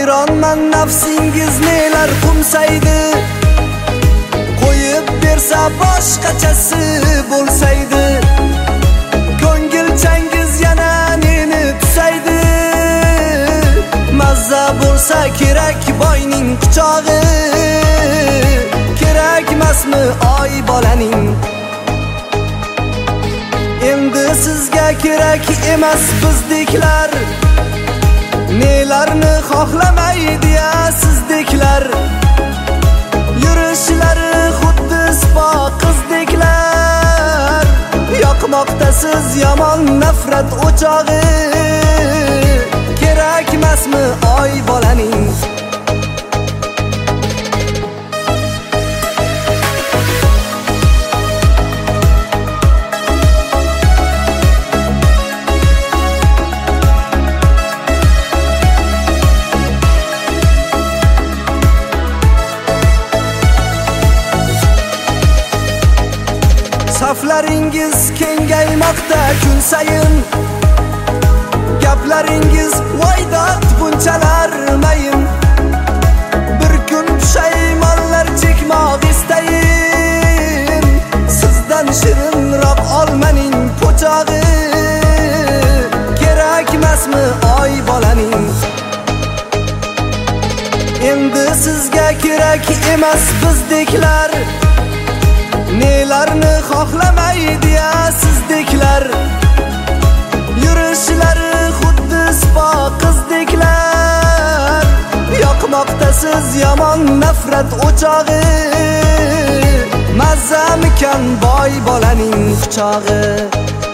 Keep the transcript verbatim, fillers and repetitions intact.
hayronman nafsingiz nelar qumsaydi, qo'yib bersa boshqachasi bo'lsaydi, ko'ngilchangiz yana neni tusaydi. Mazza bo'lsa kerak boyning quchog'i, kerakmasmi oy bolaning. Endi sizga kerak emas bizdeklar, nelarni xohlamaydi ya sizdeklar. Yurishlari xuddi spo qizdeklar, yoqmoqda siz yomon nafrat o'chog'i, kerakmasmi oy bolaning. Saflaringiz kengaymoqda kun sayin, gaplaringiz voydot bunchalar mayin. Bir kun pushaymonlar chekmoq istayin, sizdan shirinroq olmaning po'chog'i, kerakmasmi oy bolaning. Endi sizga kerak emas bizdeklar, nelarni xohlamaydi ya sizdeklar. Yurishlari xuddi spo qizdeklar, yoqmoqda siz yomon nafrat o'chog'i, mazzamikan boy bolaning quchog'i.